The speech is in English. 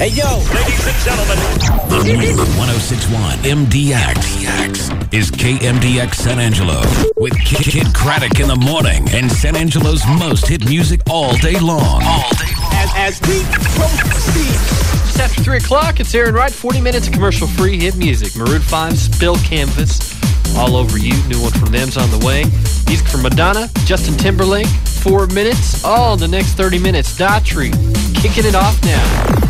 Hey, yo. Ladies and gentlemen. The 1061 MDX is KMDX San Angelo with Kid Craddock in the morning and San Angelo's most hit music all day long. As we proceed. Just after 3 o'clock, it's Aaron Wright. 40 minutes of commercial-free hit music. Maroon 5, Spill Canvas, All Over You. New one from them's on the way. Music from Madonna, Justin Timberlake. 4 minutes. All in the next 30 minutes. Daughtry, kicking it off now.